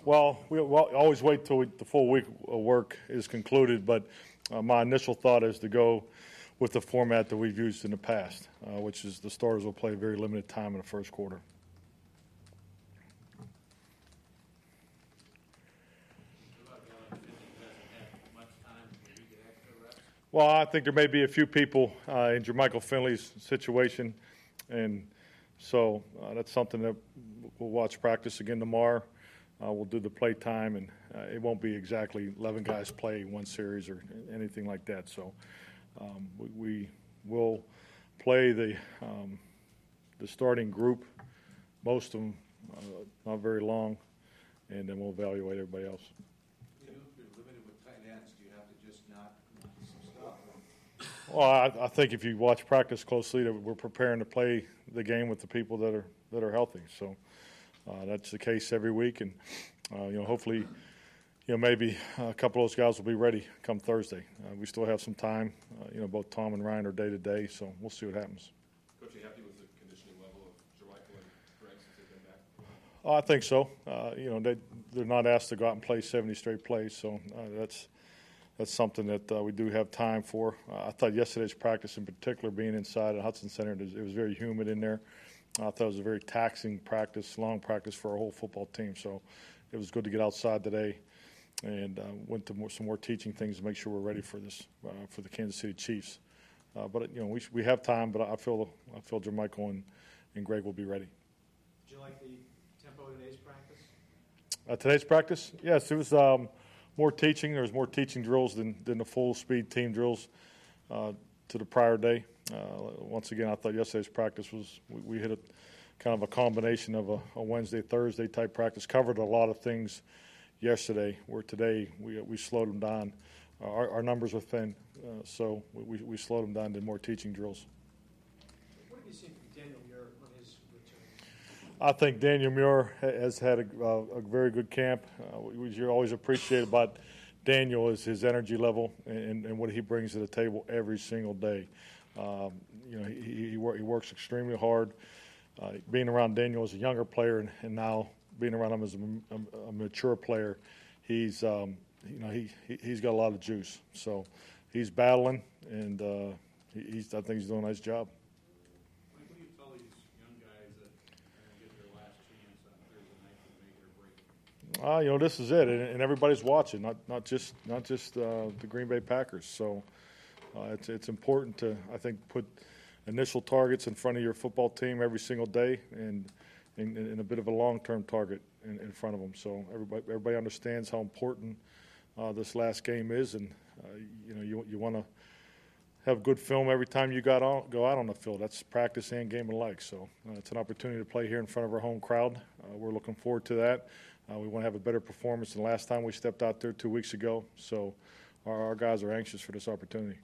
Well, we'll always wait till the full week of work is concluded, but my initial thought is to go with the format that we've used in the past, which is the starters will play very limited time in the first quarter. Well, I think there may be a few people in Jermichael Finley's situation, and so that's something that we'll watch practice again tomorrow. We'll do the play time, and it won't be exactly 11 guys play one series or anything like that. So we will play the starting group, most of them not very long, and then we'll evaluate everybody else. If you're limited with tight ends, do you have to just not some stuff? Well, I think if you watch practice closely, that we're preparing to play the game with the people that are healthy. So that's the case every week, and hopefully, maybe a couple of those guys will be ready come Thursday. We still have some time. Both Tom and Ryan are day to day, so we'll see what happens. Coach, are you happy with the conditioning level of Jermichael and Greg since they've been back? I think so. They're not asked to go out and play 70 straight plays, so that's something that we do have time for. I thought yesterday's practice, in particular, being inside at Hudson Center, it was very humid in there. I thought it was a very taxing practice, long practice for our whole football team. So it was good to get outside today, and went to some more teaching things to make sure we're ready for this for the Kansas City Chiefs. But we have time. But I feel Jermichael and Greg will be ready. Did you like the tempo of today's practice? Today's practice, yes, it was more teaching. There was more teaching drills than the full speed team drills to the prior day. Once again, I thought yesterday's practice we hit a kind of a combination of a Wednesday, Thursday type practice, covered a lot of things yesterday, where today we slowed them down. Our numbers were thin, so we slowed them down to more teaching drills. What have you seen from Daniel Muir on his return? I think Daniel Muir has had a very good camp. What you always appreciate about Daniel is his energy level and what he brings to the table every single day. He works extremely hard. Being around Daniel as a younger player and now being around him as a mature player, he's got a lot of juice. So he's battling, and I think he's doing a nice job. What do you tell these young guys that get their last chance on Thursday night to make their break? This is it, and everybody's watching, not just the Green Bay Packers. So it's important to, I think, put initial targets in front of your football team every single day, and a bit of a long-term target in front of them. So everybody understands how important this last game is, and you want to have good film every time you go out on the field. That's practice and game alike. So it's an opportunity to play here in front of our home crowd. We're looking forward to that. We want to have a better performance than last time we stepped out there 2 weeks ago. So our guys are anxious for this opportunity.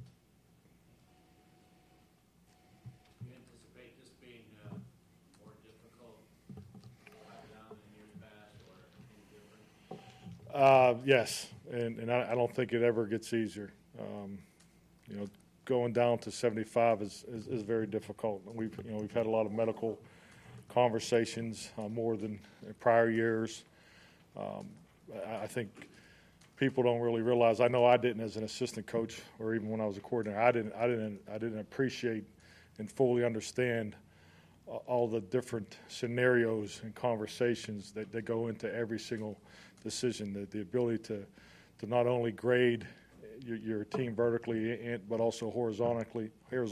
Do you anticipate this being more difficult down in years past, or any different? Yes, and I don't think it ever gets easier. Going down to 75 is very difficult. We've had a lot of medical conversations, more than in prior years. I think people don't really realize. I know I didn't as an assistant coach, or even when I was a coordinator. I didn't appreciate and fully understand all the different scenarios and conversations that go into every single decision. The ability to not only grade your team vertically, but also horizontally,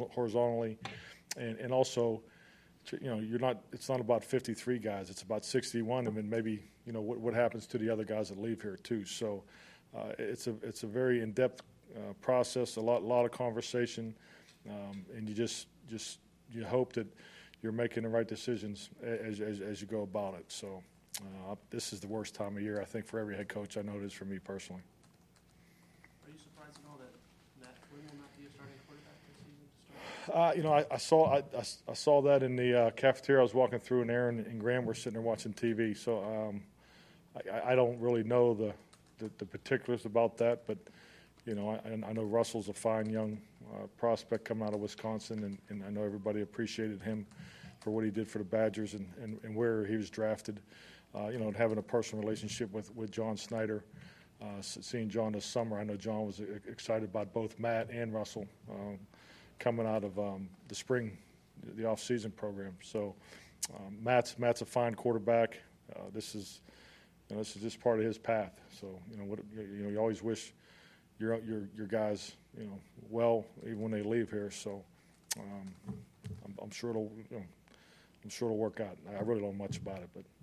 and also, it's not about 53 guys. It's about 61, and then maybe what happens to the other guys that leave here too. So it's a very in-depth process, a lot of conversation, and you hope that you're making the right decisions as you go about it. So this is the worst time of year, I think, for every head coach. I know it is for me personally. Are you surprised at all that Matt Flynn will not be a starting quarterback this season to start? I saw that in the cafeteria. I was walking through, and Aaron and Graham were sitting there watching TV. So I don't really know the particulars about that, but I know Russell's a fine young prospect coming out of Wisconsin, and I know everybody appreciated him for what he did for the Badgers and where he was drafted. and having a personal relationship with John Snyder. Seeing John this summer, I know John was excited about both Matt and Russell coming out of the spring, the off-season program. So Matt's a fine quarterback. This is just part of his path. So you always wish your guys well even when they leave here. So I'm sure it'll work out. I really don't know much about it, but